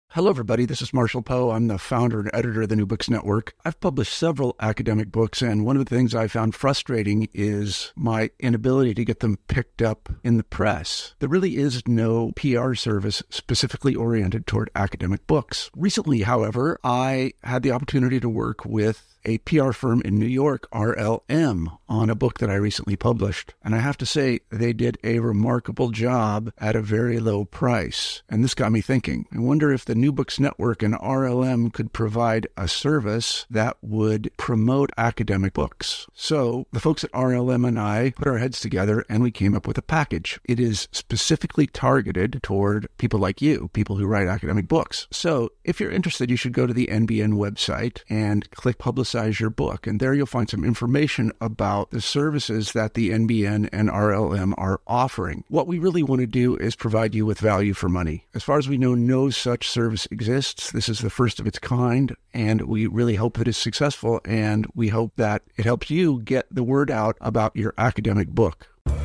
Hello, everybody. This is Marshall Poe. I'm the founder and editor of the New Books Network. I've published several academic books, and one of the things I found frustrating is my inability to get them picked up in the press. There really is no PR service specifically oriented toward academic books. Recently, however, I had the opportunity to work with a PR firm in New York, RLM, on a book that I recently published. And I have to say, they did a remarkable job at a very low price. And this got me thinking. I wonder if the New Books Network and RLM could provide a service that would promote academic books. So the folks at RLM and I put our heads together and we came up with a package. It is specifically targeted toward people like you, people who write academic books. So if you're interested, you should go to the NBN website and click Publicize Your Book. And there you'll find some information about the services that the NBN and RLM are offering. What we really want to do is provide you with value for money. As far as we know, no such service exists. This is the first of its kind, and we really hope that it's successful, and we hope that it helps you get the word out about your academic book.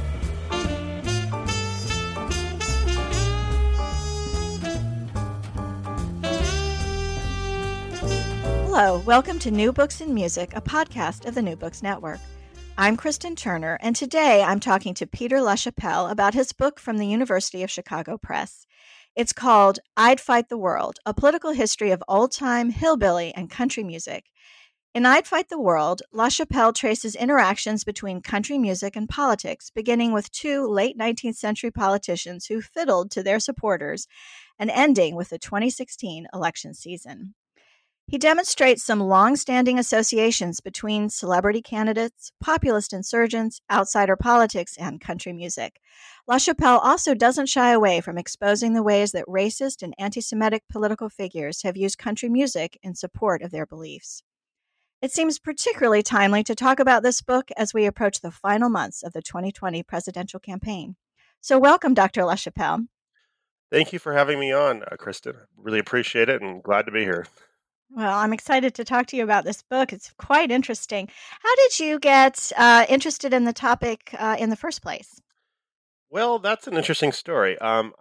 Hello, welcome to New Books in Music, a podcast of the New Books Network. I'm Kristen Turner, and today I'm talking to Peter LaChapelle about his book from the University of Chicago Press. It's called I'd Fight the World, a political history of old-time, hillbilly, and country music. In I'd Fight the World, LaChapelle traces interactions between country music and politics, beginning with two late 19th century politicians who fiddled to their supporters and ending with the 2016 election season. He demonstrates some long-standing associations between celebrity candidates, populist insurgents, outsider politics, and country music. LaChapelle also doesn't shy away from exposing the ways that racist and anti-Semitic political figures have used country music in support of their beliefs. It seems particularly timely to talk about this book as we approach the final months of the 2020 presidential campaign. So welcome, Dr. LaChapelle. Thank you for having me on, Kristen. Really appreciate it and glad to be here. Well, I'm excited to talk to you about this book. It's quite interesting. How did you get interested in the topic in the first place? Well, that's an interesting story.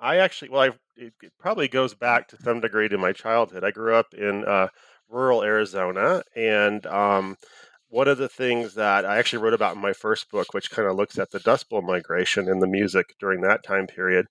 It probably goes back to some degree to my childhood. I grew up in rural Arizona, and one of the things that I actually wrote about in my first book, which kind of looks at the Dust Bowl migration and the music during that time period,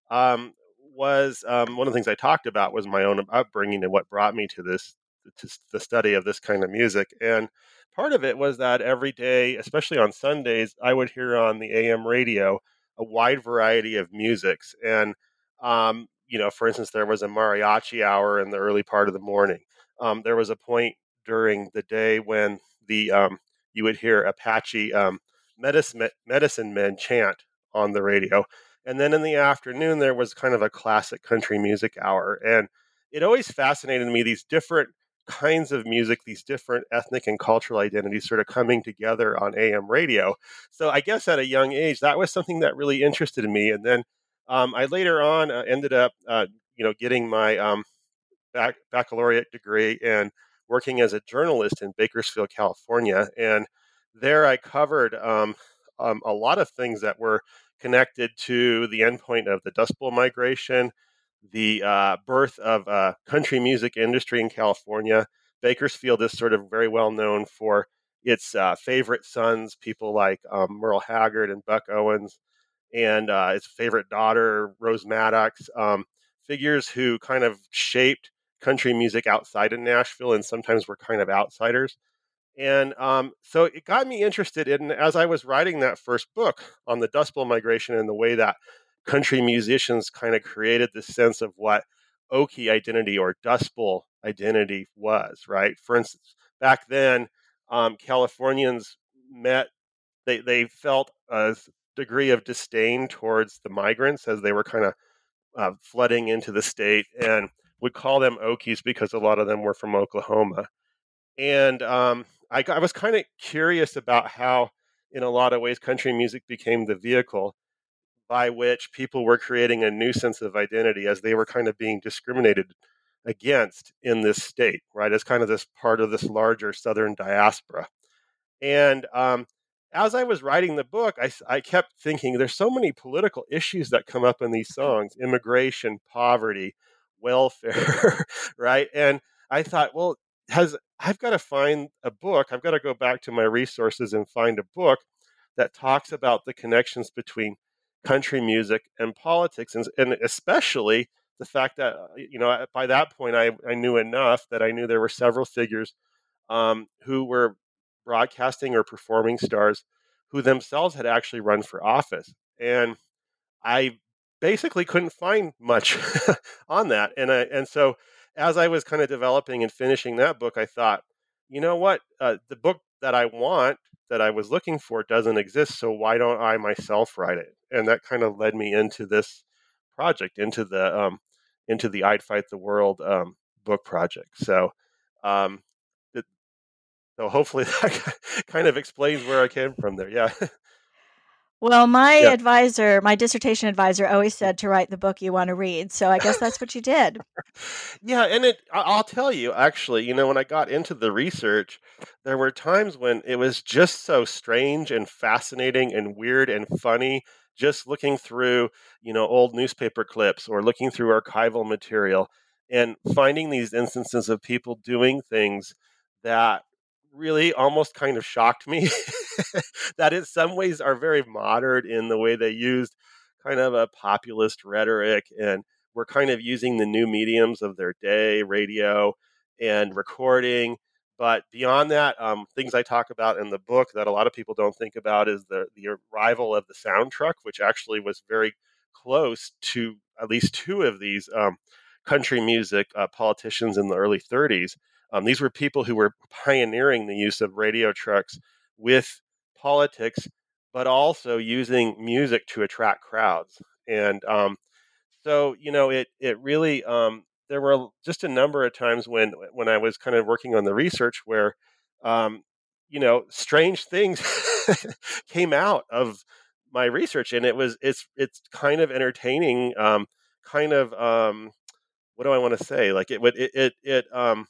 was one of the things I talked about was my own upbringing and what brought me to the study of this kind of music. And part of it was that every day, especially on Sundays, I would hear on the AM radio a wide variety of musics. And, for instance, there was a mariachi hour in the early part of the morning. There was a point during the day when you would hear Apache medicine men chant on the radio. And then in the afternoon, there was kind of a classic country music hour. And it always fascinated me, these different kinds of music, these different ethnic and cultural identities sort of coming together on AM radio. So I guess at a young age, that was something that really interested me. And then I later on ended up, getting my baccalaureate degree and working as a journalist in Bakersfield, California. And there I covered a lot of things that were connected to the endpoint of the Dust Bowl migration, the birth of a country music industry in California. Bakersfield is sort of very well known for its favorite sons, people like Merle Haggard and Buck Owens, and its favorite daughter, Rose Maddox, figures who kind of shaped country music outside of Nashville and sometimes were kind of outsiders. And so it got me interested in, as I was writing that first book on the Dust Bowl migration and the way that country musicians kind of created this sense of what Okie identity or Dust Bowl identity was, right? For instance, back then, Californians they felt a degree of disdain towards the migrants as they were kind of flooding into the state and would call them Okies because a lot of them were from Oklahoma. And I was kind of curious about how, in a lot of ways, country music became the vehicle by which people were creating a new sense of identity as they were kind of being discriminated against in this state, right? As kind of this part of this larger Southern diaspora. And as I was writing the book, I kept thinking there's so many political issues that come up in these songs: immigration, poverty, welfare, right? And I thought, well, I've got to find a book. I've got to go back to my resources and find a book that talks about the connections between country music and politics, and especially the fact that by that point I knew enough that I knew there were several figures who were broadcasting or performing stars who themselves had actually run for office, and I basically couldn't find much on that. And so as I was kind of developing and finishing that book, I thought, you know what, the book that I want, that I was looking for, doesn't exist. So why don't I myself write it? And that kind of led me into this project, into the I'd Fight the World book project. So um, th- so hopefully that kind of explains where I came from there. Yeah. Well, Yeah. my dissertation advisor always said to write the book you want to read. So I guess that's what you did. Yeah, and I'll tell you, actually, when I got into the research, there were times when it was just so strange and fascinating and weird and funny, just looking through, old newspaper clips or looking through archival material and finding these instances of people doing things that really almost kind of shocked me, that in some ways are very modern in the way they used kind of a populist rhetoric, and were kind of using the new mediums of their day, radio and recording. But beyond that, things I talk about in the book that a lot of people don't think about is the arrival of the sound truck, which actually was very close to at least two of these country music politicians in the early 30s. These were people who were pioneering the use of radio trucks with politics, but also using music to attract crowds. And so it really there were just a number of times when I was kind of working on the research where strange things came out of my research, and it's kind of entertaining, kind of what do I want to say, like it would it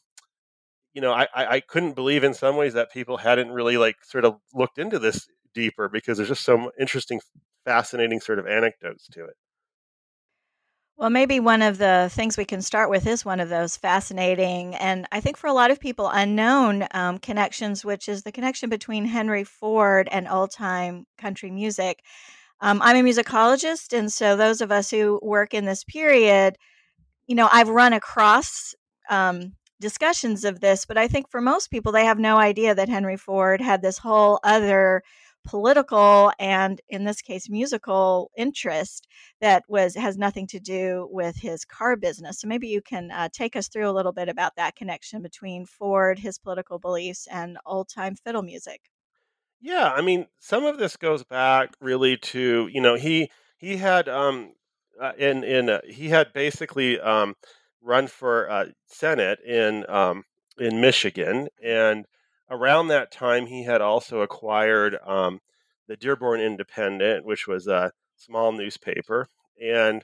I couldn't believe in some ways that people hadn't really like sort of looked into this deeper, because there's just some interesting, fascinating sort of anecdotes to it. Well, maybe one of the things we can start with is one of those fascinating, and I think for a lot of people, unknown connections, which is the connection between Henry Ford and old time country music. I'm a musicologist, and so those of us who work in this period, I've run across discussions of this, but I think for most people, they have no idea that Henry Ford had this whole other political and, in this case, musical interest that has nothing to do with his car business. So maybe you can take us through a little bit about that connection between Ford, his political beliefs, and old time fiddle music. Yeah, I mean, some of this goes back really to, he had in he had basically run for Senate in Michigan, and around that time he had also acquired the Dearborn Independent, which was a small newspaper, and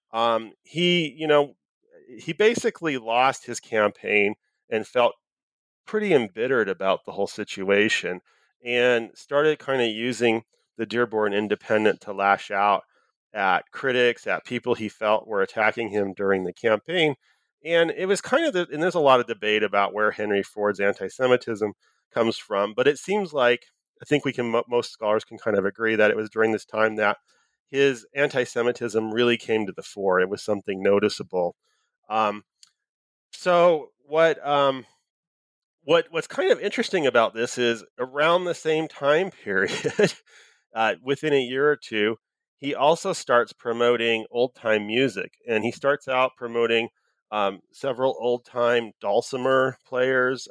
he basically lost his campaign and felt pretty embittered about the whole situation, and started kind of using the Dearborn Independent to lash out at critics, at people he felt were attacking him during the campaign. And it was kind of and there's a lot of debate about where Henry Ford's anti-Semitism comes from, but it seems like, I think most scholars can kind of agree that it was during this time that his anti-Semitism really came to the fore. It was something noticeable. Um, so what's kind of interesting about this is, around the same time period, within a year or two, he also starts promoting old time music, and he starts out promoting several old time dulcimer players.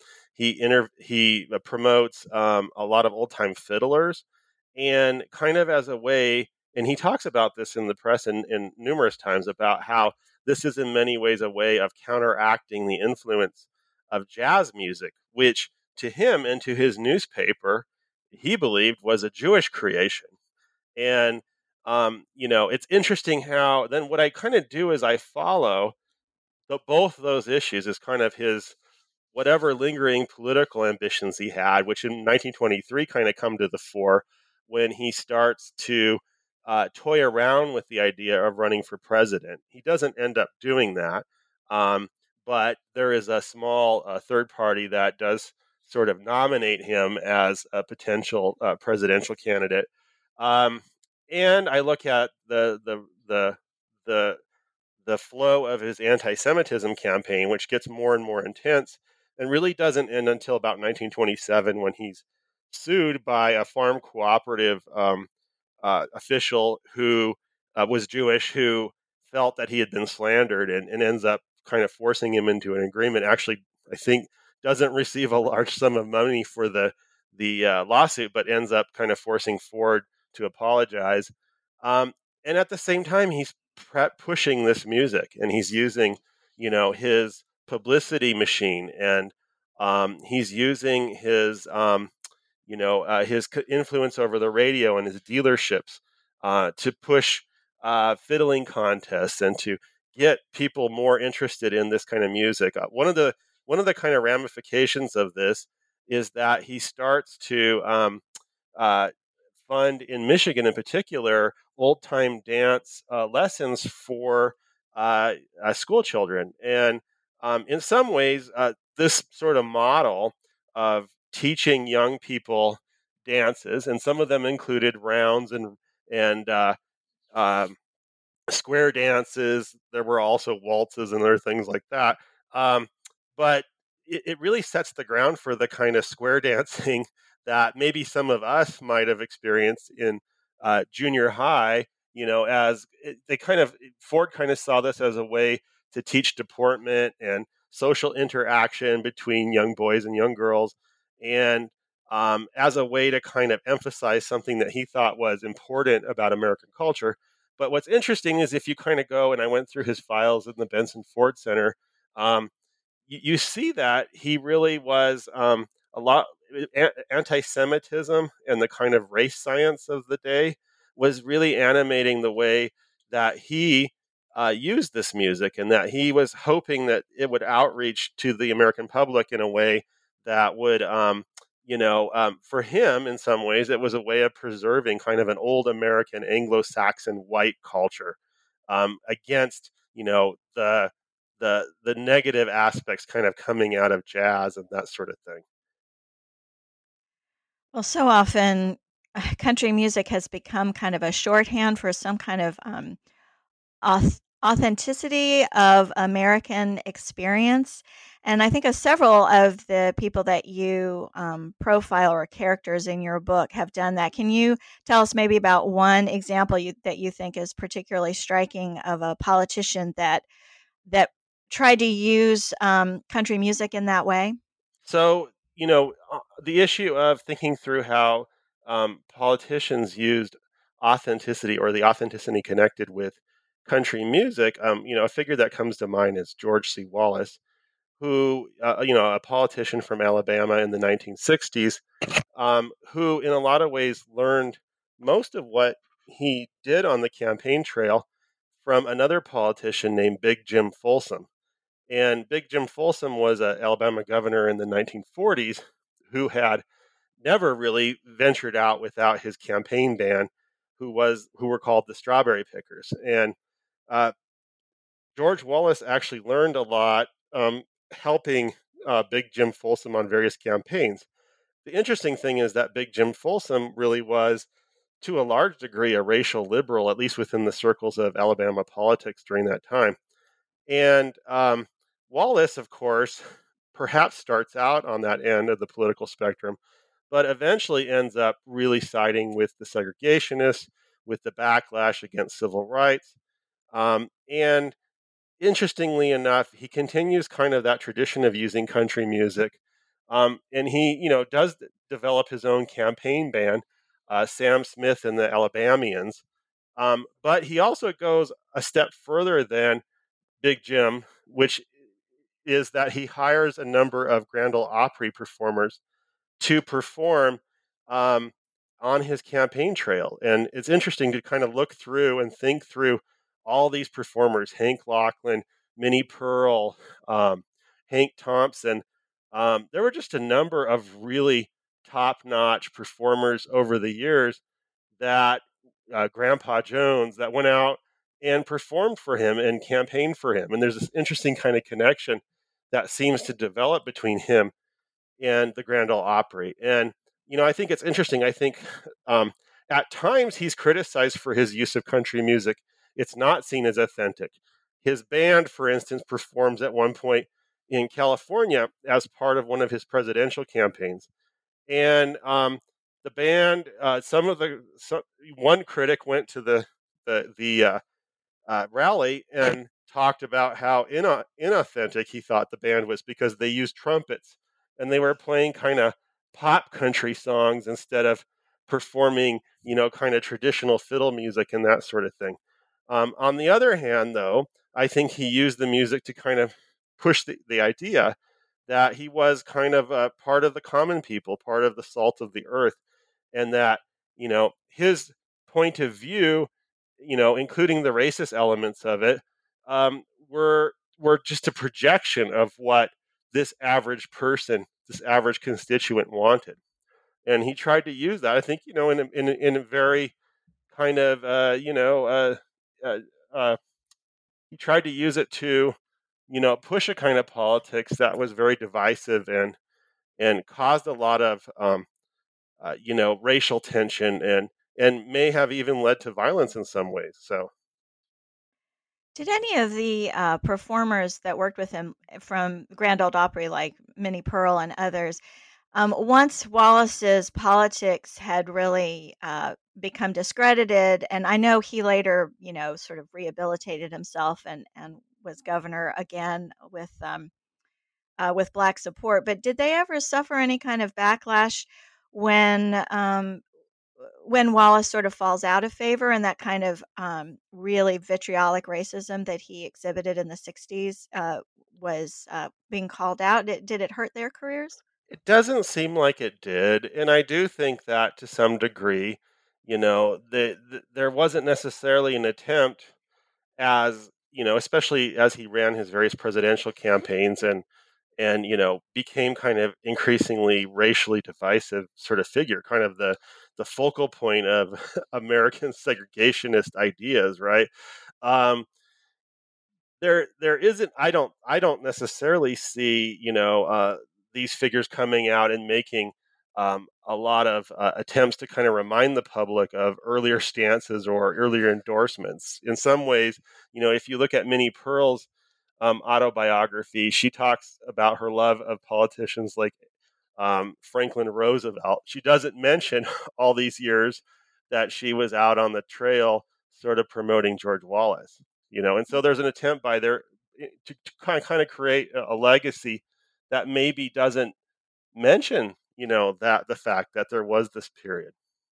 He promotes a lot of old time fiddlers, and kind of as a way. And he talks about this in the press in numerous times, about how this is in many ways a way of counteracting the influence of jazz music, which to him and to his newspaper, he believed was a Jewish creation. And, it's interesting how then what I kind of do is I follow both those issues as kind of his whatever lingering political ambitions he had, which in 1923 kind of come to the fore when he starts to toy around with the idea of running for president. He doesn't end up doing that, um, but there is a small third party that does sort of nominate him as a potential presidential candidate. Um, and I look at the the flow of his anti-Semitism campaign, which gets more and more intense, and really doesn't end until about 1927 when he's sued by a farm cooperative official who was Jewish, who felt that he had been slandered, and ends up kind of forcing him into an agreement. Actually, I think doesn't receive a large sum of money for the lawsuit, but ends up kind of forcing Ford to apologize. Um, and at the same time, he's pushing this music, and he's using, his publicity machine, and he's using his influence over the radio and his dealerships to push fiddling contests and to get people more interested in this kind of music. One of the kind of ramifications of this is that he starts to uh, fund in Michigan, in particular, old time dance lessons for school children, and in some ways, this sort of model of teaching young people dances, and some of them included rounds and um, square dances. There were also waltzes and other things like that. Um, but it really sets the ground for the kind of square dancing that maybe some of us might have experienced in junior high. They kind of Ford kind of saw this as a way to teach deportment and social interaction between young boys and young girls, and as a way to kind of emphasize something that he thought was important about American culture. But what's interesting is if you kind of go, and I went through his files in the Benson Ford Center, um, you see that he really was a lot anti-Semitism, and the kind of race science of the day was really animating the way that he used this music, and that he was hoping that it would outreach to the American public in a way that would for him, in some ways, it was a way of preserving kind of an old American Anglo-Saxon white culture against, the negative aspects kind of coming out of jazz and that sort of thing. Well, so often country music has become kind of a shorthand for some kind of authenticity of American experience. And I think of several of the people that you profile or characters in your book have done that. Can you tell us maybe about one example that you think is particularly striking of a politician that tried to use country music in that way? So, the issue of thinking through how politicians used authenticity, or the authenticity connected with country music, a figure that comes to mind is George C. Wallace, who, a politician from Alabama in the 1960s, who in a lot of ways learned most of what he did on the campaign trail from another politician named Big Jim Folsom. And Big Jim Folsom was an Alabama governor in the 1940s who had never really ventured out without his campaign band, who were called the Strawberry Pickers. And uh, George Wallace actually learned a lot helping Big Jim Folsom on various campaigns. The interesting thing is that Big Jim Folsom really was, to a large degree, a racial liberal, at least within the circles of Alabama politics during that time. And Wallace, of course, perhaps starts out on that end of the political spectrum, but eventually ends up really siding with the segregationists, with the backlash against civil rights. And interestingly enough, he continues kind of that tradition of using country music. And he, does develop his own campaign band, Sam Smith and the Alabamians. But he also goes a step further than Big Jim, which is that he hires a number of Grand Ole Opry performers to perform um, on his campaign trail. And it's interesting to kind of look through and think through all these performers: Hank Locklin, Minnie Pearl, Hank Thompson. There were just a number of really top notch performers over the years that Grandpa Jones that went out and performed for him and campaigned for him. And there's this interesting kind of connection that seems to develop between him and the Grand Ole Opry. And, I think it's interesting. I think um, at times he's criticized for his use of country music. It's not seen as authentic. His band, for instance, performs at one point in California as part of one of his presidential campaigns. And the band, one critic went to the rally and talked about how inauthentic he thought the band was because they used trumpets and they were playing kind of pop country songs instead of performing, kind of traditional fiddle music and that sort of thing. On the other hand, though, I think he used the music to kind of push the idea that he was kind of a part of the common people, part of the salt of the earth, and that, his point of view, including the racist elements of it, were just a projection of what this average person, this average constituent wanted. And he tried to use that, I think, in a very kind of, uh, uh, he tried to use it to, push a kind of politics that was very divisive and caused a lot of, racial tension and may have even led to violence in some ways. So Did any of the performers that worked with him from Grand Ole Opry, like Minnie Pearl and others, once Wallace's politics had really become discredited, and I know he later, sort of rehabilitated himself and was governor again with black support. But did they ever suffer any kind of backlash when when Wallace sort of falls out of favor and that kind of really vitriolic racism that he exhibited in the 60s was being called out? Did it hurt their careers? it doesn't seem like it did, and I do think that to some degree, there wasn't necessarily an attempt as especially as he ran his various presidential campaigns and became kind of increasingly racially divisive sort of figure, kind of the focal point of American segregationist ideas, right? Um, there isn't. I don't necessarily see these figures coming out and making a lot of attempts to kind of remind the public of earlier stances or earlier endorsements. In some ways, if you look at Minnie Pearl's autobiography, she talks about her love of politicians like Franklin Roosevelt. She doesn't mention all these years that she was out on the trail, sort of promoting George Wallace. And so there's an attempt by there to kind of create a legacy that maybe doesn't mention, that the fact that there was this period.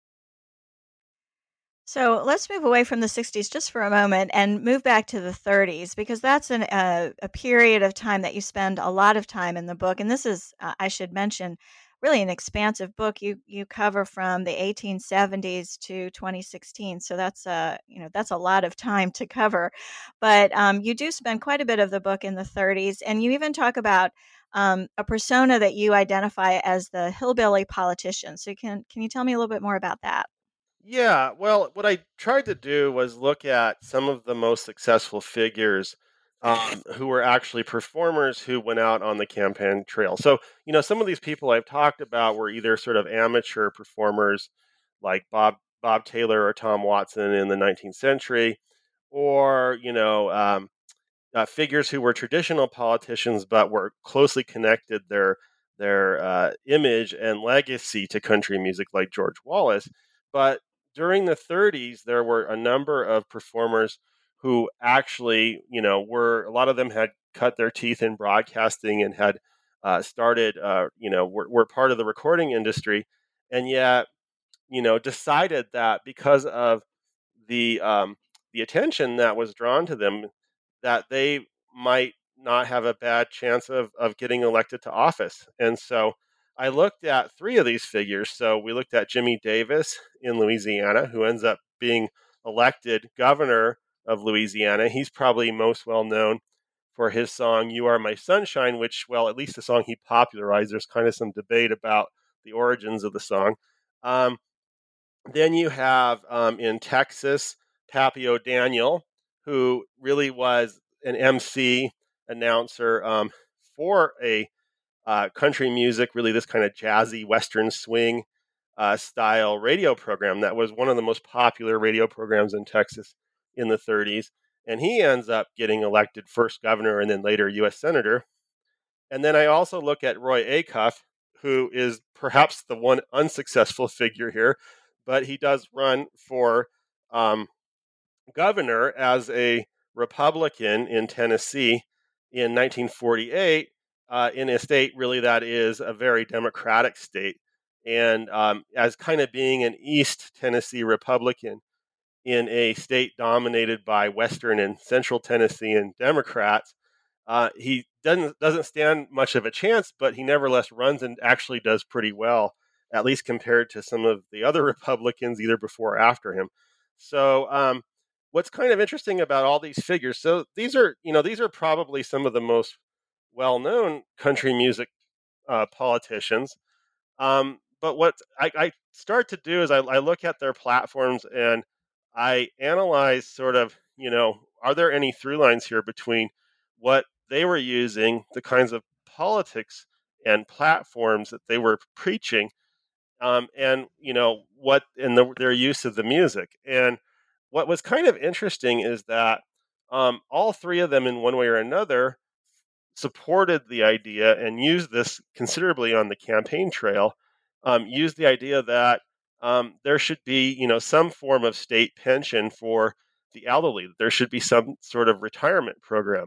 So let's move away from the 60s just for a moment and move back to the 30s because that's a period of time that you spend a lot of time in the book. And this is, I should mention, really an expansive book. You cover from the 1870s to 2016, so that's a lot of time to cover. But you do spend quite a bit of the book in the 30s, and you even talk about a persona that you identify as the hillbilly politician. So can you tell me a little bit more about that? Yeah, well, what I tried to do was look at some of the most successful figures who were actually performers who went out on the campaign trail. So, some of these people I've talked about were either sort of amateur performers like Bob Taylor or Tom Watson in the 19th century, or, figures who were traditional politicians but were closely connected their image and legacy to country music, like George Wallace. But during the 30s, there were a number of performers who actually, were a lot of them had cut their teeth in broadcasting and had started, were part of the recording industry, and yet, decided that because of the um, the attention that was drawn to them, that they might not have a bad chance of getting elected to office. And so I looked at three of these figures. So we looked at Jimmy Davis in Louisiana, who ends up being elected governor of Louisiana. He's probably most well known for his song "You Are My Sunshine," which, well, at least the song he popularized. There's kind of some debate about the origins of the song. Um, Then you have in Texas, Papio Daniel, who really was an MC announcer for a country music, really this kind of jazzy Western swing style radio program that was one of the most popular radio programs in Texas in the 30s. And he ends up getting elected first governor and then later U.S. Senator. And then I also look at Roy Acuff, who is perhaps the one unsuccessful figure here, but he does run for um, governor as a Republican in Tennessee in 1948, in a state really that is a very Democratic state. And as kind of being an East Tennessee Republican in a state dominated by Western and Central Tennessean Democrats, he doesn't stand much of a chance, but he nevertheless runs and actually does pretty well, at least compared to some of the other Republicans either before or after him. So, what's kind of interesting about all these figures? So these are probably some of the most well-known country music politicians. But what I start to do is I look at their platforms and I analyze sort of, are there any through lines here between what they were using, the kinds of politics and platforms that they were preaching, and what in their use of the music. And what was kind of interesting is that all three of them, in one way or another, supported the idea and used this considerably on the campaign trail. Used the idea that there should be, some form of state pension for the elderly. There should be some sort of retirement program,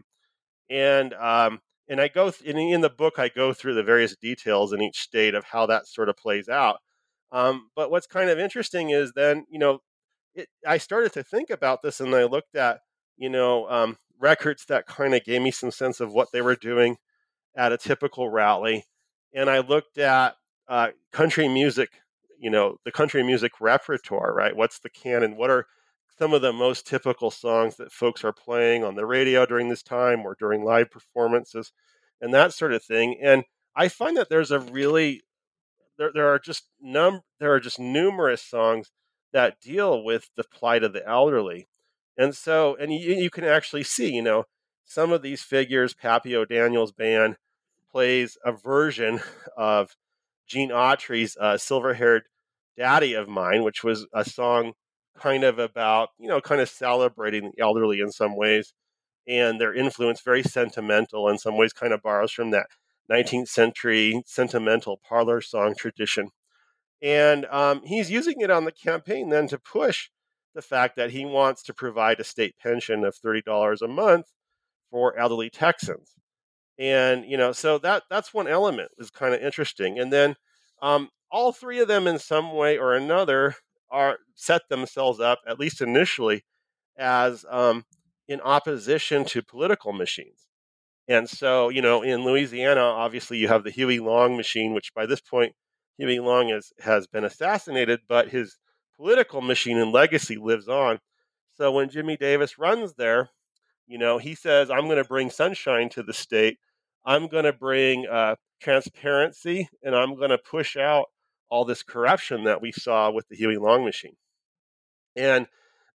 and I in the book I go through the various details in each state of how that sort of plays out. But what's kind of interesting is then, I started to think about this, and I looked at, records that kind of gave me some sense of what they were doing at a typical rally, and I looked at country music, the country music repertoire, right? What's the canon? What are some of the most typical songs that folks are playing on the radio during this time or during live performances, and that sort of thing. And I find that there's a really there are just numerous songs that deal with the plight of the elderly, and so you can actually see, some of these figures. Papio Daniels band plays a version of Gene Autry's "Silver-Haired Daddy of Mine," which was a song kind of about, kind of celebrating the elderly in some ways, and their influence, very sentimental in some ways, kind of borrows from that 19th century sentimental parlor song tradition. And he's using it on the campaign then to push the fact that he wants to provide a state pension of $30 a month for elderly Texans. And so that's one element is kind of interesting. And then all three of them, in some way or another, are set themselves up, at least initially, as in opposition to political machines. And so, in Louisiana, obviously, you have the Huey Long machine, which by this point, Huey Long has been assassinated, but his political machine and legacy lives on. So when Jimmy Davis runs there, he says, I'm going to bring sunshine to the state. I'm going to bring transparency, and I'm going to push out all this corruption that we saw with the Huey Long machine. And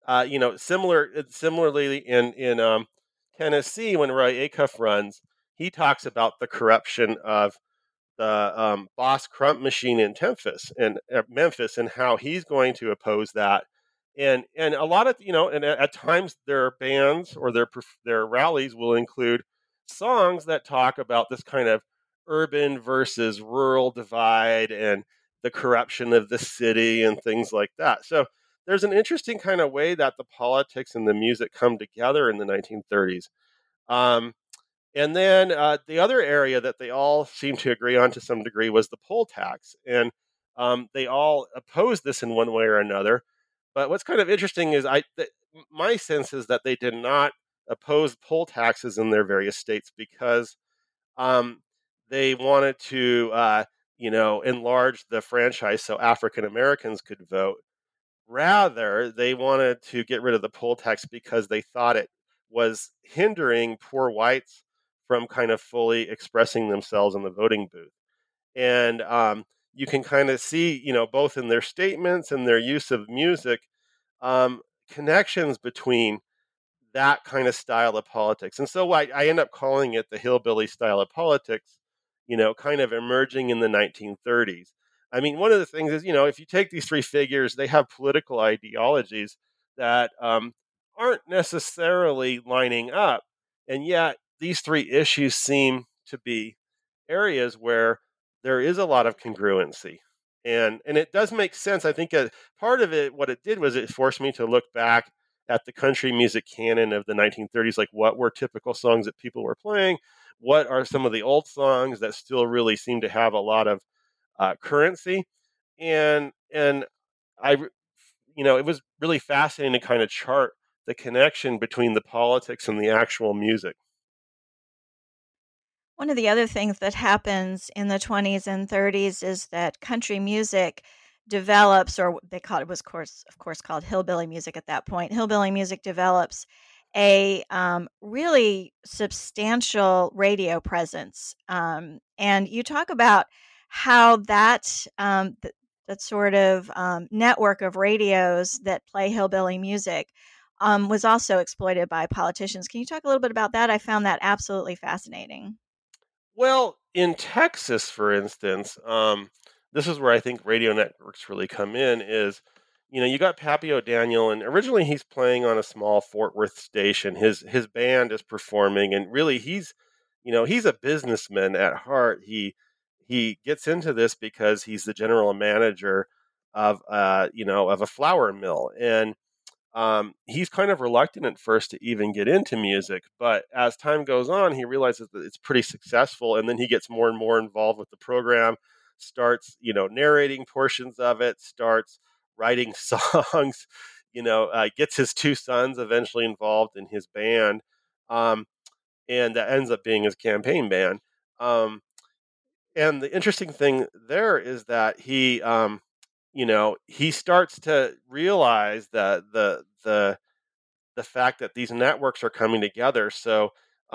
similarly in Tennessee, when Roy Acuff runs, he talks about the corruption of the Boss Crump machine in Memphis, and how he's going to oppose that. And a lot of, and at times their bands or their rallies will include songs that talk about this kind of urban versus rural divide and the corruption of the city and things like that. So there's an interesting kind of way that the politics and the music come together in the 1930s. Um, and then the other area that they all seem to agree on to some degree was the poll tax. And they all opposed this in one way or another. But what's kind of interesting is my sense is that they did not oppose poll taxes in their various states because um, they wanted to, enlarge the franchise so African Americans could vote. Rather, they wanted to get rid of the poll tax because they thought it was hindering poor whites from kind of fully expressing themselves in the voting booth. And you can kind of see, both in their statements and their use of music, um, connections between that kind of style of politics. And so I end up calling it the hillbilly style of politics, kind of emerging in the 1930s. I mean, one of the things is, if you take these three figures, they have political ideologies that aren't necessarily lining up. And yet, these three issues seem to be areas where there is a lot of congruency. And it does make sense. I think part of it, what it did was it forced me to look back at the country music canon of the 1930s, like what were typical songs that people were playing, what are some of the old songs that still really seem to have a lot of currency, and I, it was really fascinating to kind of chart the connection between the politics and the actual music. One of the other things that happens in the 20s and 30s is that country music develops, or they called it was of course called hillbilly music at that point. Hillbilly music develops a really substantial radio presence, and you talk about how that sort of network of radios that play hillbilly music was also exploited by politicians. Can you talk a little bit about that? I found that absolutely fascinating. Well, in Texas, for instance, this is where I think radio networks really come in. Is you got Pappy O'Daniel, and originally he's playing on a small Fort Worth station. His band is performing, and really he's a businessman at heart. He gets into this because he's the general manager of a flour mill, and he's kind of reluctant at first to even get into music, but as time goes on, he realizes that it's pretty successful, and then he gets more and more involved with the program, starts, narrating portions of it, starts writing songs, gets his two sons eventually involved in his band, um, and that ends up being his campaign band. Um, and the interesting thing there is that he starts to realize that the fact that these networks are coming together. So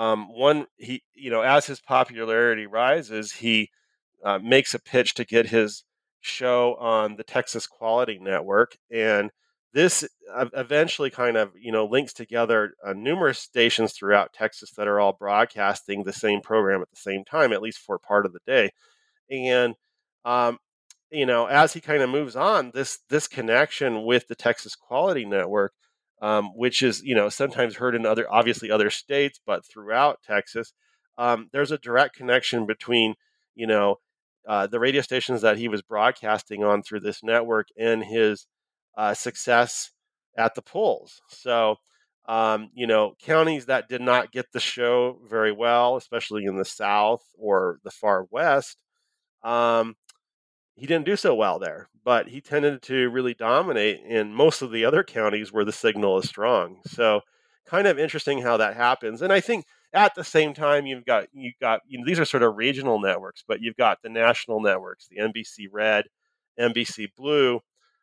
as his popularity rises, he makes a pitch to get his show on the Texas Quality Network, and this eventually kind of links together numerous stations throughout Texas that are all broadcasting the same program at the same time, at least for part of the day. And um, as he kind of moves on, this connection with the Texas Quality Network, which is sometimes heard in other states, but throughout Texas, there's a direct connection between you know the radio stations that he was broadcasting on through this network and his success at the polls. So. Counties that did not get the show very well, especially in the South or the far West, um, he didn't do so well there, but he tended to really dominate in most of the other counties where the signal is strong. So, kind of interesting how that happens. And I think at the same time, you've got these are sort of regional networks, but you've got the national networks, the NBC Red, NBC Blue,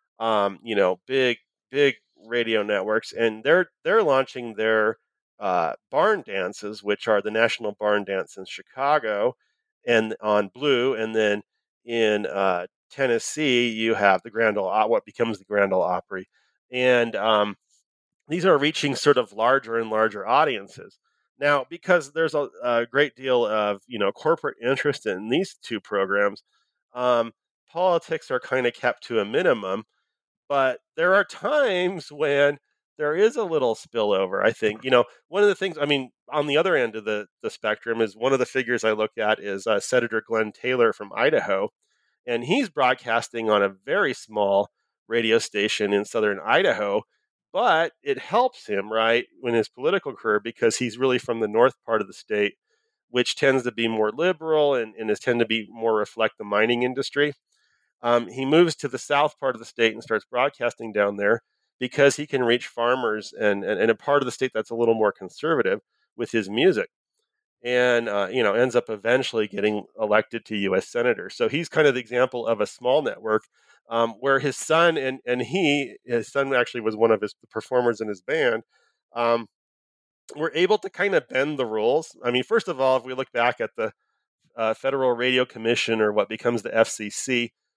big radio networks, and they're launching their barn dances, which are the National Barn Dance in Chicago, and on Blue, and then in Tennessee, you have the what becomes the Grand Ole Opry, and these are reaching sort of larger and larger audiences. Now, because there's a great deal of corporate interest in these two programs, um, politics are kind of kept to a minimum. But there are times when there is a little spillover. I think one of the things. I mean, on the other end of the spectrum is one of the figures I look at is Senator Glenn Taylor from Idaho, and he's broadcasting on a very small radio station in southern Idaho, but it helps him right in his political career because he's really from the north part of the state, which tends to be more liberal and is tend to be more reflect the mining industry. He moves to the south part of the state and starts broadcasting down there because he can reach farmers and a part of the state that's a little more conservative with his music, and ends up eventually getting elected to U.S. senator. So he's kind of the example of a small network where his son his son actually was one of his performers in his band. Um, were able to kind of bend the rules. I mean, first of all, if we look back at the Federal Radio Commission, or what becomes the FCC,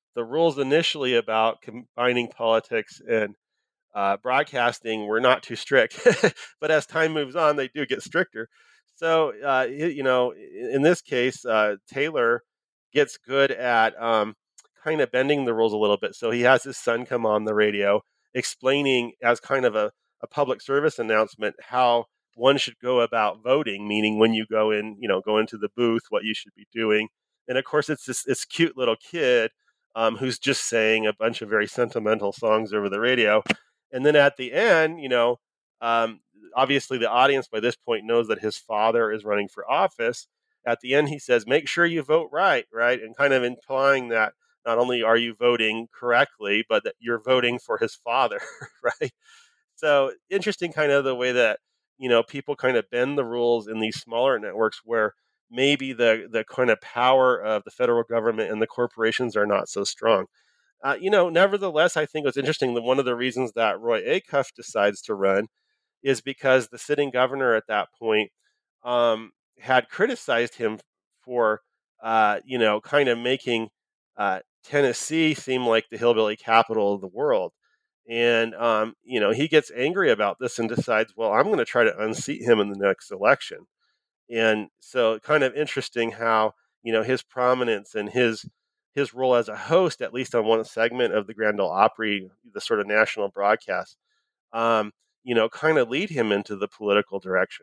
the rules initially about combining politics and broadcasting were not too strict, but as time moves on, they do get stricter. So, in this case, Taylor gets good at kind of bending the rules a little bit. So he has his son come on the radio explaining as kind of a public service announcement how one should go about voting, meaning when you go in, go into the booth, what you should be doing. And of course, it's this cute little kid who's just saying a bunch of very sentimental songs over the radio. And then at the end, um, obviously the audience by this point knows that his father is running for office. At the end, he says, "Make sure you vote right," right, and kind of implying that not only are you voting correctly, but that you're voting for his father, right? So interesting, kind of the way that people kind of bend the rules in these smaller networks where maybe the kind of power of the federal government and the corporations are not so strong. Nevertheless, I think it's interesting that one of the reasons that Roy Acuff decides to run is because the sitting governor at that point had criticized him for, kind of making Tennessee seem like the hillbilly capital of the world. And, he gets angry about this and decides, well, I'm going to try to unseat him in the next election. And so kind of interesting how, his prominence and his role as a host, at least on one segment of the Grand Ole Opry, the sort of national broadcast, kind of lead him into the political direction.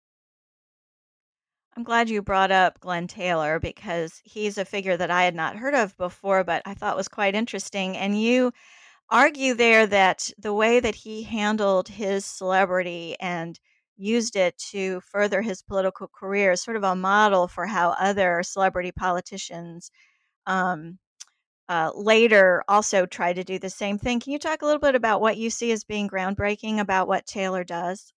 I'm glad you brought up Glenn Taylor because he's a figure that I had not heard of before, but I thought was quite interesting. And you argue there that the way that he handled his celebrity and used it to further his political career is sort of a model for how other celebrity politicians um, later also try to do the same thing. Can you talk a little bit about what you see as being groundbreaking about what Taylor does?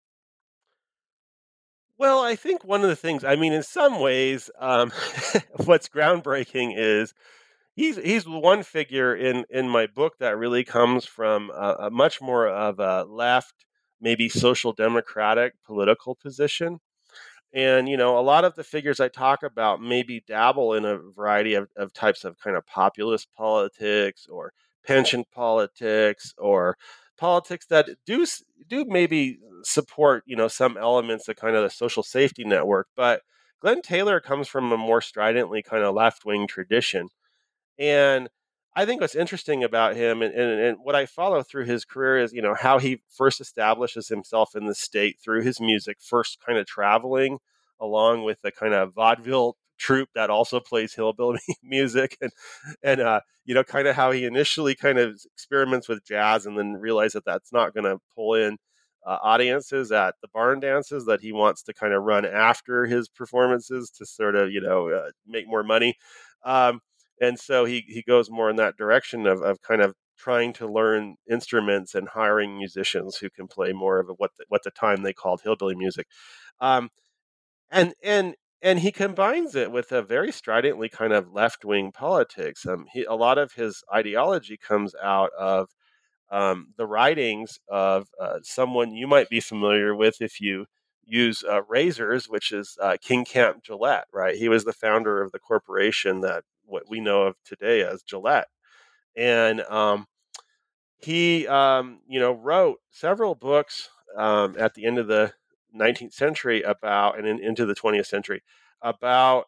Well, I think one of the things, I mean, in some ways, what's groundbreaking is he's one figure in my book that really comes from a much more of a left, maybe social democratic political position. And, a lot of the figures I talk about maybe dabble in a variety of types of kind of populist politics or pension politics or politics that do maybe support, some elements of kind of the social safety network. But Glenn Taylor comes from a more stridently kind of left wing tradition. And I think what's interesting about him and what I follow through his career is, how he first establishes himself in the state through his music, first kind of traveling along with the kind of vaudeville troupe that also plays hillbilly music and kind of how he initially kind of experiments with jazz and then realizes that that's not going to pull in audiences at the barn dances, that he wants to kind of run after his performances to sort of, make more money. Um, and so he goes more in that direction of kind of trying to learn instruments and hiring musicians who can play more of what the time they called hillbilly music. Um, and and and he combines it with a very stridently kind of left wing politics. A lot of his ideology comes out of the writings of someone you might be familiar with if you use razors, which is King Camp Gillette, right? He was the founder of the corporation that what we know of today as Gillette. And he, wrote several books at the end of the 19th century about, and into the 20th century, about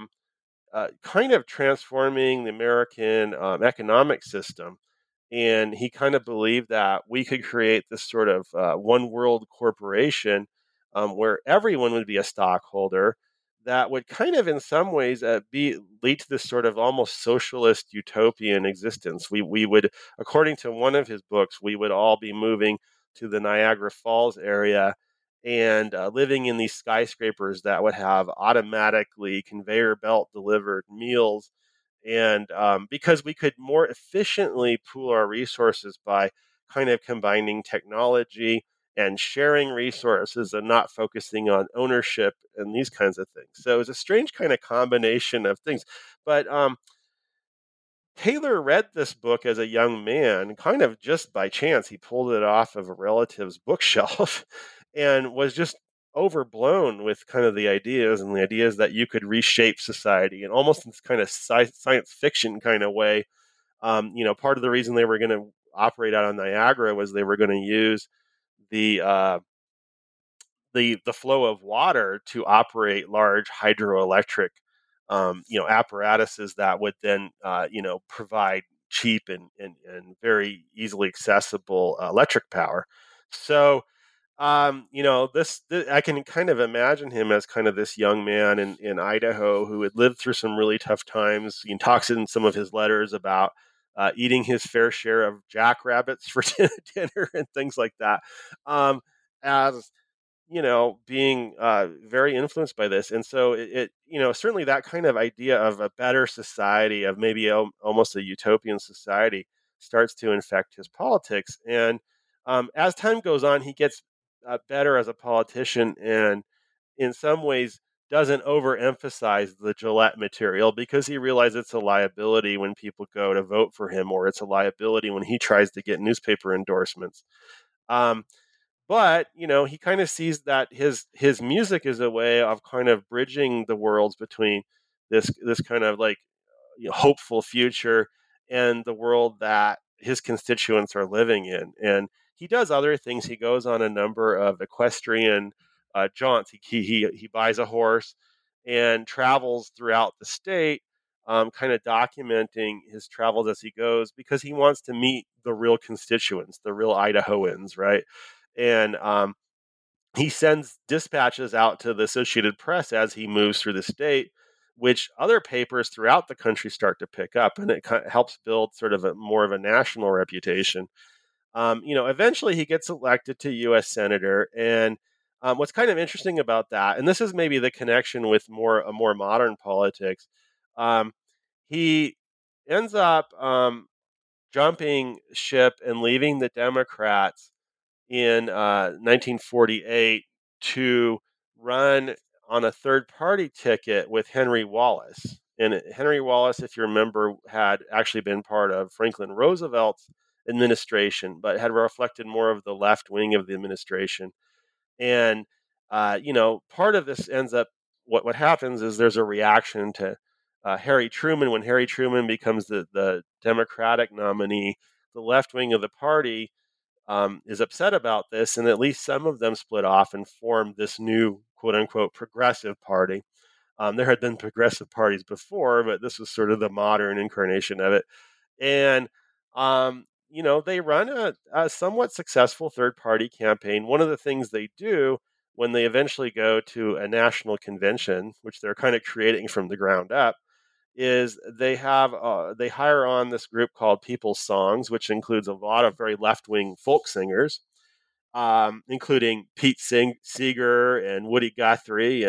kind of transforming the American economic system. And he kind of believed that we could create this sort of one world corporation where everyone would be a stockholder that would kind of in some ways lead to this sort of almost socialist utopian existence. We would, according to one of his books, we would all be moving to the Niagara Falls area and living in these skyscrapers that would have automatically conveyor belt delivered meals. And because we could more efficiently pool our resources by kind of combining technology and sharing resources and not focusing on ownership and these kinds of things. So it was a strange kind of combination of things. But Taylor read this book as a young man, kind of just by chance. He pulled it off of a relative's bookshelf and was just overblown with kind of the ideas that you could reshape society and almost in this kind of science fiction kind of way. Part of the reason they were going to operate out on Niagara was they were going to use the the flow of water to operate large hydroelectric apparatuses that would then provide cheap and very easily accessible electric power. So this I can kind of imagine him as kind of this young man in Idaho who had lived through some really tough times. He talks in some of his letters about eating his fair share of jackrabbits for dinner and things like that. As being very influenced by this. And so certainly that kind of idea of a better society, of maybe almost a utopian society, starts to infect his politics. And as time goes on, he gets better as a politician, and in some ways doesn't overemphasize the Gillette material, because he realizes it's a liability when people go to vote for him, or it's a liability when he tries to get newspaper endorsements. But he kind of sees that his music is a way of kind of bridging the worlds between this kind of like hopeful future and the world that his constituents are living in. And he does other things. He goes on a number of equestrian jaunts. He buys a horse and travels throughout the state, kind of documenting his travels as he goes, because he wants to meet the real constituents, the real Idahoans, right? And he sends dispatches out to the Associated Press as he moves through the state, which other papers throughout the country start to pick up, and it helps build sort of more of a national reputation. Eventually he gets elected to U.S. Senator, and what's kind of interesting about that, and this is maybe the connection with more modern politics, he ends up jumping ship and leaving the Democrats in 1948 to run on a third-party ticket with Henry Wallace. And Henry Wallace, if you remember, had actually been part of Franklin Roosevelt's administration, but had reflected more of the left wing of the administration. And part of this ends up, what happens is there's a reaction to Harry Truman. When Harry Truman becomes the Democratic nominee, the left wing of the party is upset about this, and at least some of them split off and formed this new quote unquote progressive party. There had been progressive parties before, but this was sort of the modern incarnation of it. And they run a somewhat successful third party campaign. One of the things they do when they eventually go to a national convention, which they're kind of creating from the ground up, is they hire on this group called People's Songs, which includes a lot of very left-wing folk singers, including Pete Seeger and Woody Guthrie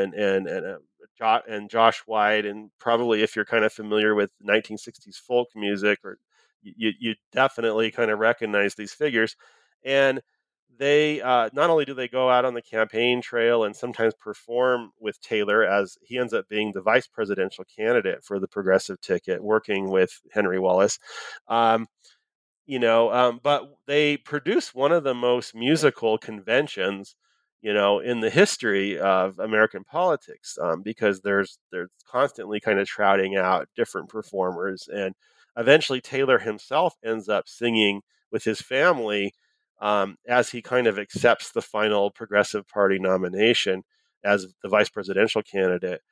and Josh White, and probably if you're kind of familiar with 1960s folk music, or you definitely kind of recognize these figures. And they not only do they go out on the campaign trail and sometimes perform with Taylor, as he ends up being the vice presidential candidate for the progressive ticket, working with Henry Wallace, but they produce one of the most musical conventions, in the history of American politics, because they're constantly kind of trotting out different performers, and eventually Taylor himself ends up singing with his family as he kind of accepts the final Progressive Party nomination as the vice presidential candidate.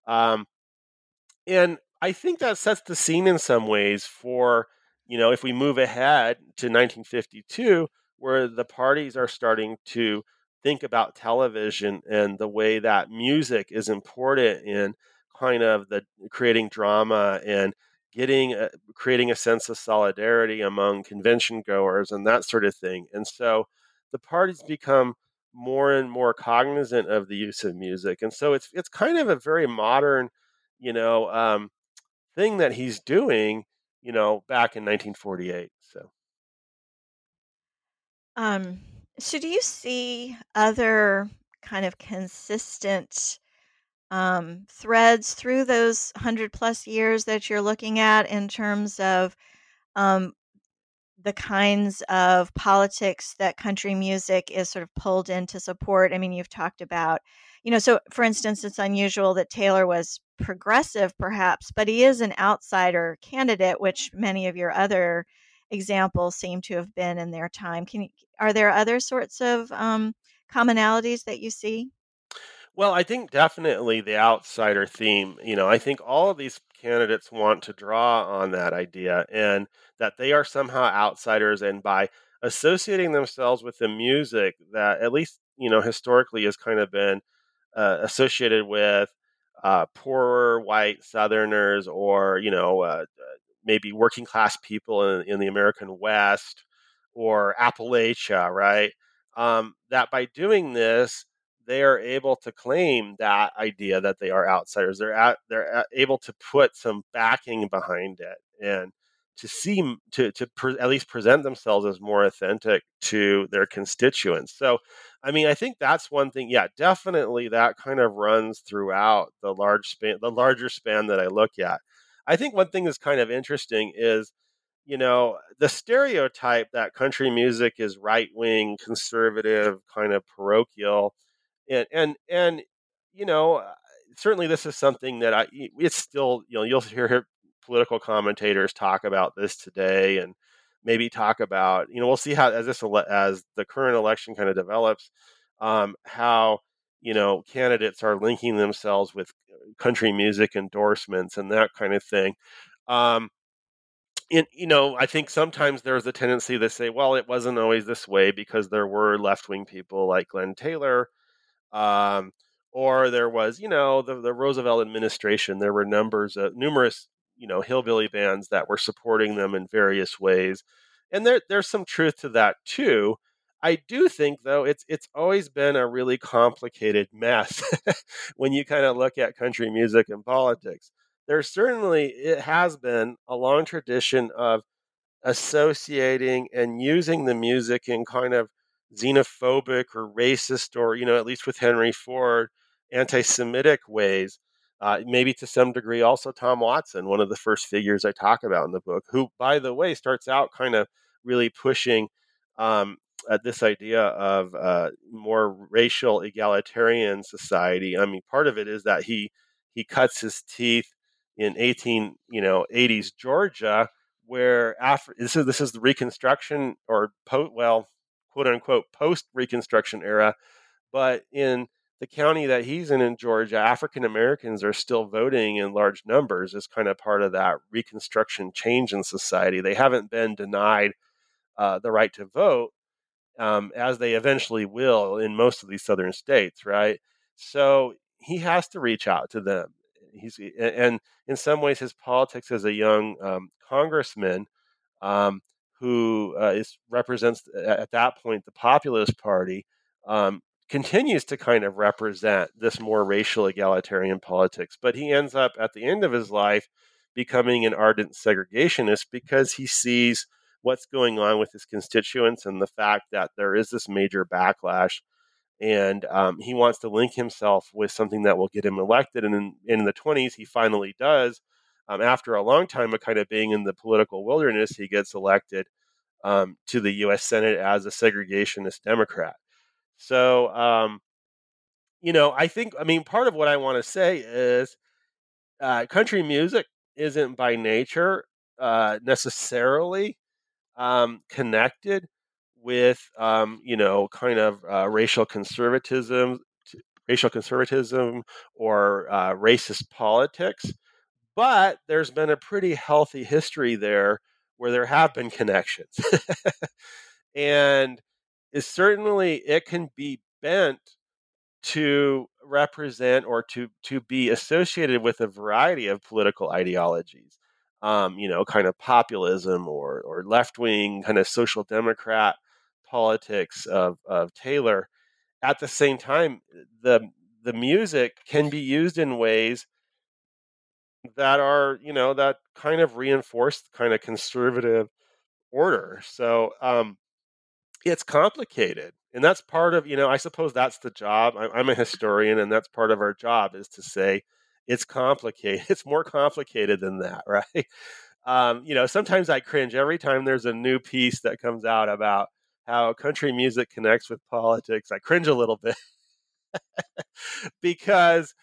And I think that sets the scene in some ways for, if we move ahead to 1952, where the parties are starting to think about television and the way that music is important in kind of the creating drama and creating a sense of solidarity among convention goers and that sort of thing. And so the parties become more and more cognizant of the use of music. And so it's kind of a very modern, thing that he's doing, back in 1948. So do you see other kind of consistent threads through those 100+ years that you're looking at in terms of the kinds of politics that country music is sort of pulled in to support? I mean, you've talked about, so for instance, it's unusual that Taylor was progressive, perhaps, but he is an outsider candidate, which many of your other examples seem to have been in their time. Are there other sorts of commonalities that you see? Well, I think definitely the outsider theme, I think all of these candidates want to draw on that idea and that they are somehow outsiders. And by associating themselves with the music that, at least, historically has kind of been associated with poorer white Southerners or, maybe working class people in the American West or Appalachia, right? That by doing this, they are able to claim that idea that they are outsiders. Able to put some backing behind it and to seem to at least present themselves as more authentic to their constituents. So, I mean, I think that's one thing. Yeah, definitely that kind of runs throughout the larger span that I look at. I think one thing that's kind of interesting is, the stereotype that country music is right wing, conservative, kind of parochial, and you know, uh, certainly this is something that it's still, you'll hear political commentators talk about this today, and maybe talk about, we'll see how as the current election kind of develops, how candidates are linking themselves with country music endorsements and that kind of thing. Um, I think sometimes there's a tendency to say, well, it wasn't always this way because there were left wing people like Glenn Taylor, um, or there was, the Roosevelt administration. There were numerous, hillbilly bands that were supporting them in various ways, and there's some truth to that too. I do think, though, it's always been a really complicated mess when you kind of look at country music and politics. It has been a long tradition of associating and using the music in kind of xenophobic or racist, or, at least with Henry Ford, anti-Semitic ways. Maybe to some degree also Tom Watson, one of the first figures I talk about in the book, who, by the way, starts out kind of really pushing this idea of more racial egalitarian society. I mean, part of it is that he cuts his teeth in 80s Georgia, where after this is the Reconstruction, or quote unquote post Reconstruction era, but in the county that he's in Georgia, African Americans are still voting in large numbers as kind of part of that Reconstruction change in society. They haven't been denied the right to vote, as they eventually will in most of these southern states, right? So he has to reach out to them. And in some ways, his politics as a young congressman, um, who represents at that point the Populist Party, um, continues to kind of represent this more racial egalitarian politics. But he ends up at the end of his life becoming an ardent segregationist because he sees what's going on with his constituents and the fact that there is this major backlash. And he wants to link himself with something that will get him elected. And in the 20s, he finally does. After a long time of kind of being in the political wilderness, he gets elected to the U.S. Senate as a segregationist Democrat. So, I mean, part of what I want to say is country music isn't by nature necessarily connected with, kind of racial conservatism or racist politics. But there's been a pretty healthy history there where there have been connections. And it can be bent to represent or to be associated with a variety of political ideologies. Kind of populism or left wing kind of social democrat politics of Taylor. At the same time, the music can be used in ways that kind of reinforce kind of conservative order. So it's complicated, and that's part of, I suppose that's the job. I'm a historian, and that's part of our job, is to say it's complicated. It's more complicated than that, right? Sometimes I cringe every time there's a new piece that comes out about how country music connects with politics. I cringe a little bit because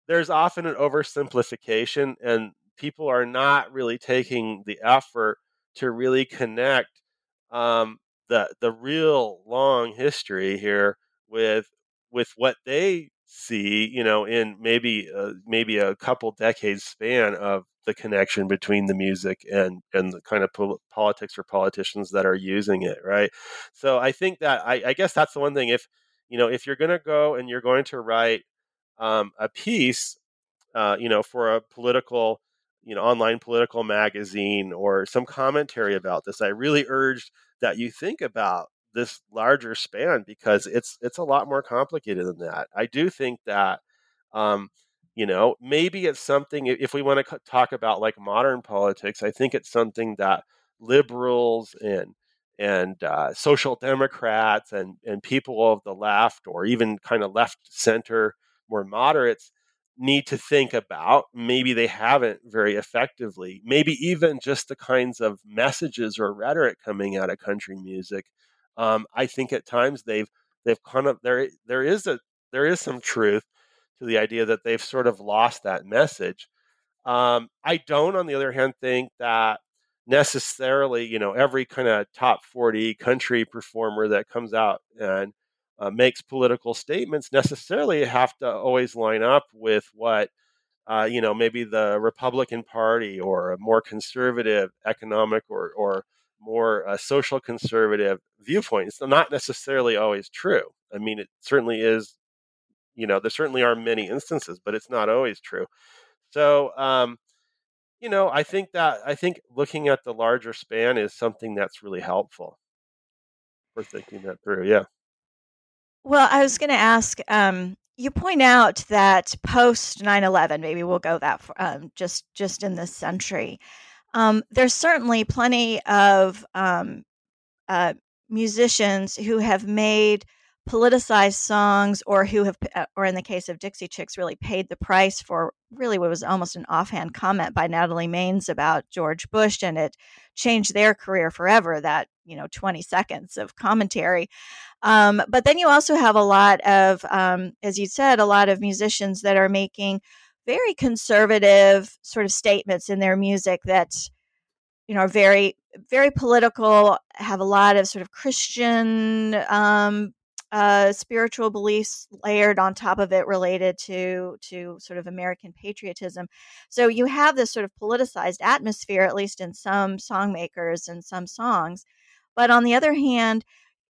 there's often an oversimplification, and people are not really taking the effort to really connect the real long history here with what they see, in maybe a couple decades span of the connection between the music and the kind of politics or politicians that are using it, right? So I think that I guess that's the one thing. If you're going to go and you're going to write a piece, for a political, online political magazine or some commentary about this, I really urged that you think about this larger span because it's a lot more complicated than that. I do think that, um, maybe it's something. If we want to talk about like modern politics, I think it's something that liberals and social democrats and people of the left, or even kind of left center, more moderates, need to think about. Maybe they haven't very effectively. Maybe even just the kinds of messages or rhetoric coming out of country music. I think at times they've kind of there is some truth to the idea that they've sort of lost that message. I don't, on the other hand, think that necessarily, every kind of top 40 country performer that comes out and makes political statements necessarily have to always line up with what, maybe the Republican Party or a more conservative economic or more social conservative viewpoint. It's not necessarily always true. I mean, it certainly is, there certainly are many instances, but it's not always true. So, I think looking at the larger span is something that's really helpful for thinking that through. Yeah. Well, I was going to ask. You point out that post 9/11, maybe we'll go that just in this century. There's certainly plenty of uh, musicians who have made politicized songs, or who have, or in the case of Dixie Chicks, really paid the price for really what was almost an offhand comment by Natalie Maines about George Bush, and it changed their career forever. That 20 seconds of commentary. But then you also have a lot of, as you said, a lot of musicians that are making very conservative sort of statements in their music that are very, very political, have a lot of sort of Christian spiritual beliefs layered on top of it, related to sort of American patriotism. So you have this sort of politicized atmosphere, at least in some songmakers and some songs. But on the other hand,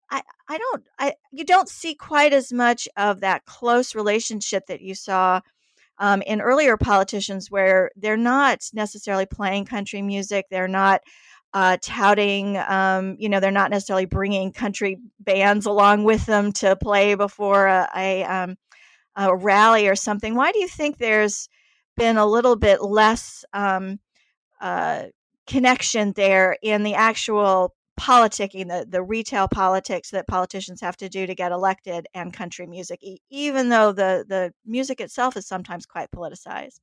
you don't see quite as much of that close relationship that you saw in earlier politicians, where they're not necessarily playing country music. They're not touting, they're not necessarily bringing country bands along with them to play before a rally or something. Why do you think there's been a little bit less uh, connection there in the actual politicking, the retail politics that politicians have to do to get elected, and country music, even though the music itself is sometimes quite politicized?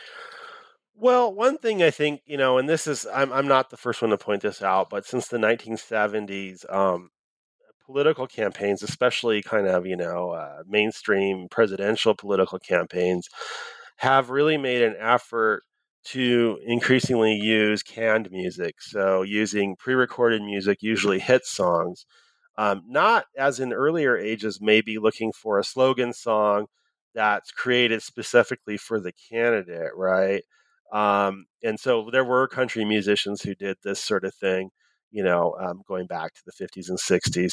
Well, one thing I think, and this is, I'm not the first one to point this out, but since the 1970s, political campaigns, especially kind of, mainstream presidential political campaigns, have really made an effort to increasingly use canned music. So using pre-recorded music, usually hit songs, not as in earlier ages, maybe looking for a slogan song that's created specifically for the candidate, right? And so there were country musicians who did this sort of thing, going back to the 50s and 60s.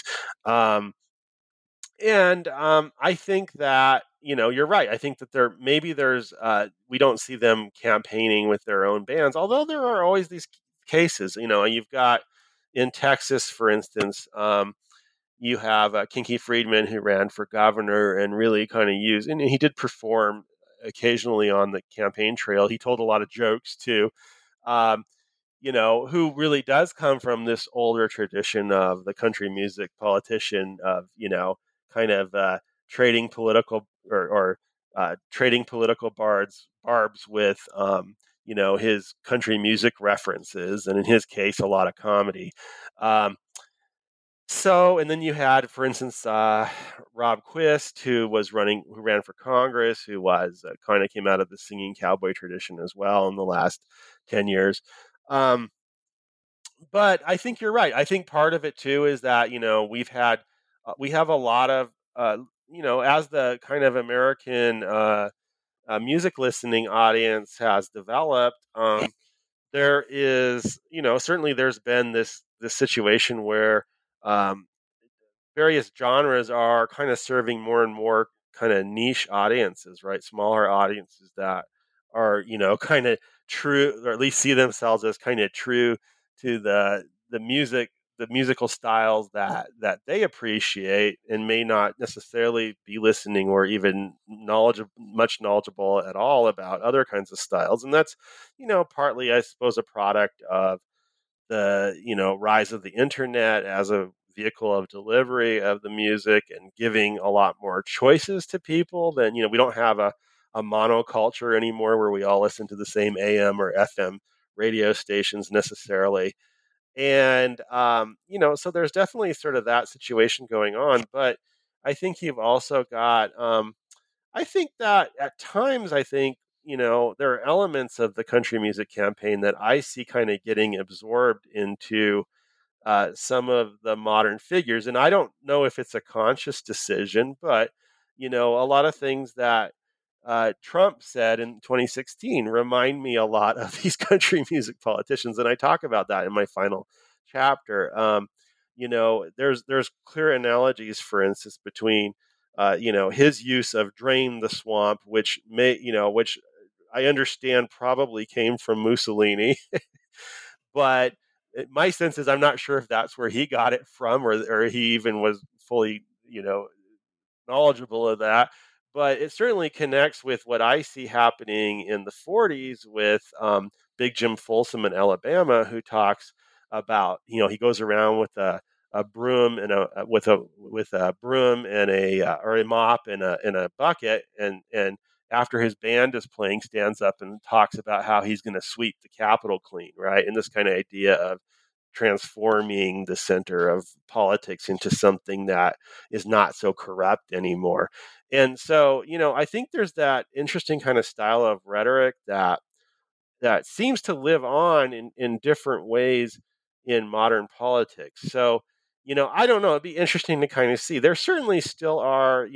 And I think that, you're right. I think that we don't see them campaigning with their own bands, although there are always these cases. You've got in Texas, for instance, you have Kinky Friedman, who ran for governor and really kind of used, and he did perform occasionally on the campaign trail. He told a lot of jokes too. Um, who really does come from this older tradition of the country music politician of, kind of trading political or trading political barbs with, his country music references, and in his case, a lot of comedy. Um, So, and then you had, for instance, Rob Quist, who ran for Congress, who was kind of came out of the singing cowboy tradition as well in the last 10 years. Um, but I think you're right. I think part of it too is that we have a lot of as the kind of American music listening audience has developed. There is, certainly there's been this situation where um, various genres are kind of serving more and more kind of niche audiences, right? Smaller audiences that are, kind of true, or at least see themselves as kind of true to the music, the musical styles that they appreciate, and may not necessarily be listening or even much knowledgeable at all about other kinds of styles. And that's, partly, I suppose, a product of the rise of the internet as a vehicle of delivery of the music, and giving a lot more choices to people. Than we don't have a monoculture anymore where we all listen to the same AM or FM radio stations necessarily. And so there's definitely sort of that situation going on. But I think you've also got I think that at times, I think, there are elements of the country music campaign that I see kind of getting absorbed into some of the modern figures. And I don't know if it's a conscious decision, but, a lot of things that Trump said in 2016 remind me a lot of these country music politicians. And I talk about that in my final chapter. There's clear analogies, for instance, between his use of "Drain the Swamp," which I understand probably came from Mussolini, but my sense is I'm not sure if that's where he got it from, or he even was fully, knowledgeable of that. But it certainly connects with what I see happening in the 40s with Big Jim Folsom in Alabama, who talks about, he goes around with a broom and with a broom and or a mop and a bucket, and after his band is playing, stands up and talks about how he's going to sweep the Capitol clean, right? And this kind of idea of transforming the center of politics into something that is not so corrupt anymore. And so, I think there's that interesting kind of style of rhetoric that seems to live on in different ways in modern politics. So, I don't know. It'd be interesting to kind of see. There certainly still are,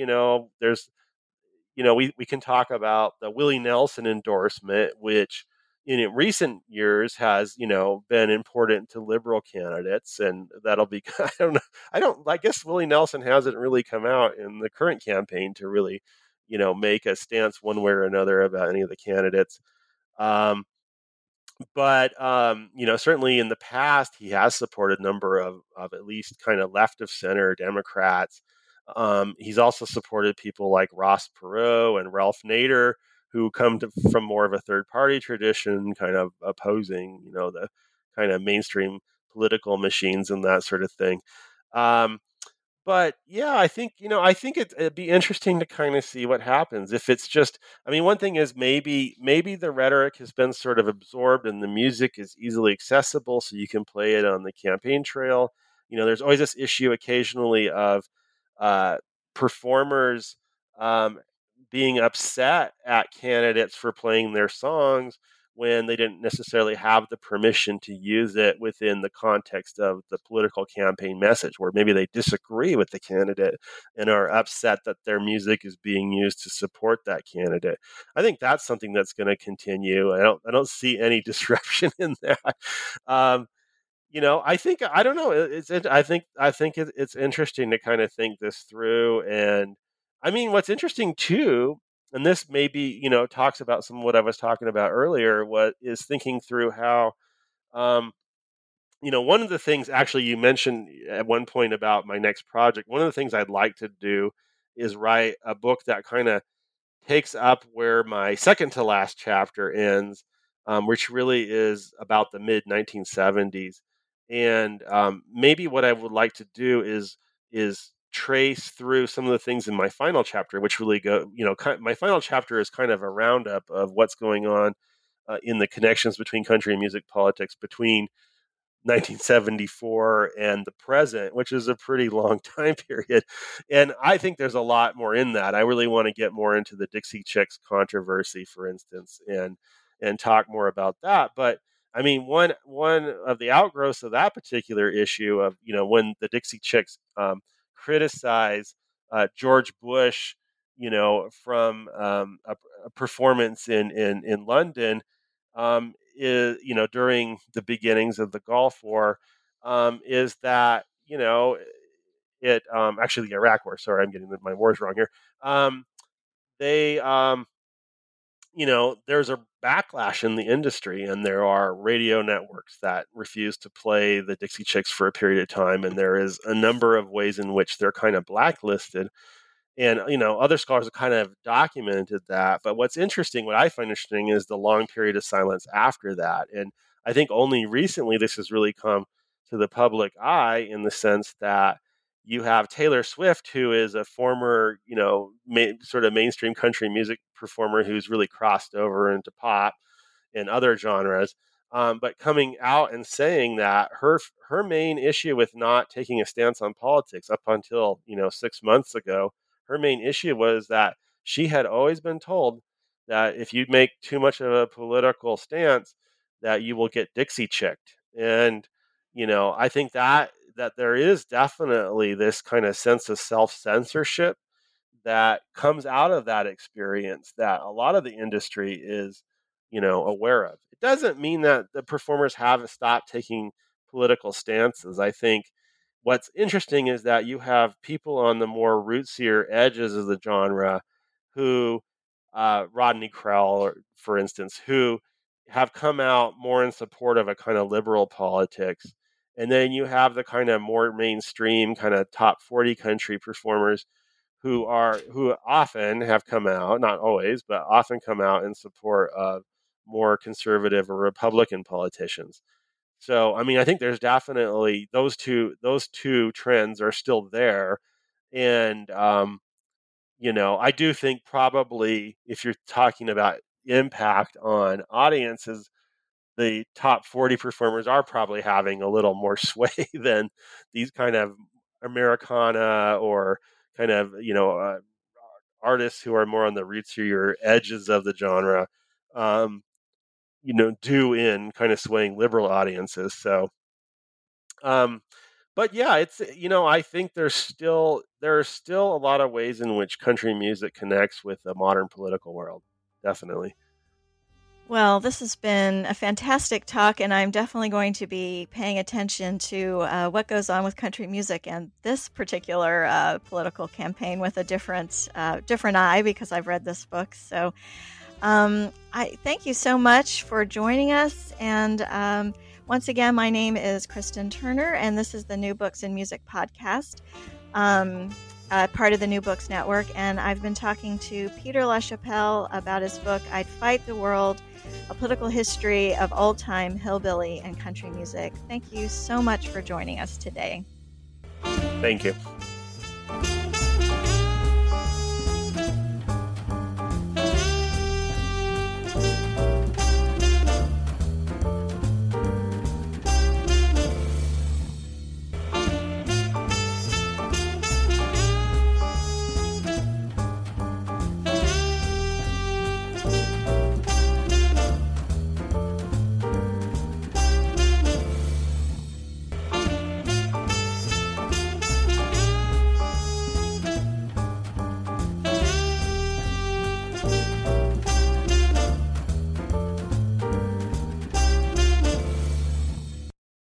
we can talk about the Willie Nelson endorsement, which in recent years has, been important to liberal candidates, and that'll be, I guess Willie Nelson hasn't really come out in the current campaign to really, make a stance one way or another about any of the candidates. Um, but certainly in the past, he has supported a number of at least kind of left of center Democrats. He's also supported people like Ross Perot and Ralph Nader, who from more of a third party tradition, kind of opposing, the kind of mainstream political machines and that sort of thing. But yeah, I think it'd be interesting to kind of see what happens if it's just. I mean, one thing is maybe the rhetoric has been sort of absorbed, and the music is easily accessible, so you can play it on the campaign trail. There's always this issue occasionally of uh, performers um, being upset at candidates for playing their songs when they didn't necessarily have the permission to use it within the context of the political campaign message, where maybe they disagree with the candidate and are upset that their music is being used to support that candidate. I think that's something that's going to continue. I don't see any disruption in that. Um, I don't know. I think it's interesting to kind of think this through. And I mean, what's interesting too, and this maybe talks about some of what I was talking about earlier. What is thinking through how, um, one of the things actually you mentioned at one point about my next project. One of the things I'd like to do is write a book that kind of takes up where my second to last chapter ends, which really is about the mid 1970s. And maybe what I would like to do is trace through some of the things in my final chapter, which really my final chapter is kind of a roundup of what's going on in the connections between country and music politics, between 1974 and the present, which is a pretty long time period. And I think there's a lot more in that. I really want to get more into the Dixie Chicks controversy, for instance, and talk more about that. But I mean, one of the outgrowths of that particular issue of, when the Dixie Chicks criticize George Bush, from a performance in London, is, during the beginnings of the Gulf War, is that, it actually the Iraq War. Sorry, I'm getting my wars wrong here. They there's a backlash in the industry, and there are radio networks that refuse to play the Dixie Chicks for a period of time, and there is a number of ways in which they're kind of blacklisted. And, other scholars have kind of documented that. But what's interesting, what I find interesting, is the long period of silence after that. And I think only recently this has really come to the public eye, in the sense that you have Taylor Swift, who is a former, sort of mainstream country music performer who's really crossed over into pop and other genres. But coming out and saying that her main issue with not taking a stance on politics up until, 6 months ago, her main issue was that she had always been told that if you make too much of a political stance, that you will get Dixie chicked. And, I think that there is definitely this kind of sense of self-censorship that comes out of that experience that a lot of the industry is, aware of. It doesn't mean that the performers haven't stopped taking political stances. I think what's interesting is that you have people on the more rootsier edges of the genre who, Rodney Crowell, for instance, who have come out more in support of a kind of liberal politics. And then you have the kind of more mainstream kind of top 40 country performers who often have come out, not always, but often come out in support of more conservative or Republican politicians. So, I mean, I think there's definitely those two trends are still there. And, I do think probably if you're talking about impact on audiences, the top 40 performers are probably having a little more sway than these kind of Americana or kind of, artists who are more on the rootsier edges of the genre, do in kind of swaying liberal audiences. So, but yeah, it's, I think there are still a lot of ways in which country music connects with the modern political world. Definitely. Well, this has been a fantastic talk, and I'm definitely going to be paying attention to what goes on with country music and this particular political campaign with a different eye, because I've read this book. So I thank you so much for joining us. And once again, my name is Kristen Turner, and this is the New Books in Music podcast, part of the New Books Network. And I've been talking to Peter LaChapelle about his book, I'd Fight the World, A Political History of Old-Time Hillbilly and Country Music. Thank you so much for joining us today. Thank you.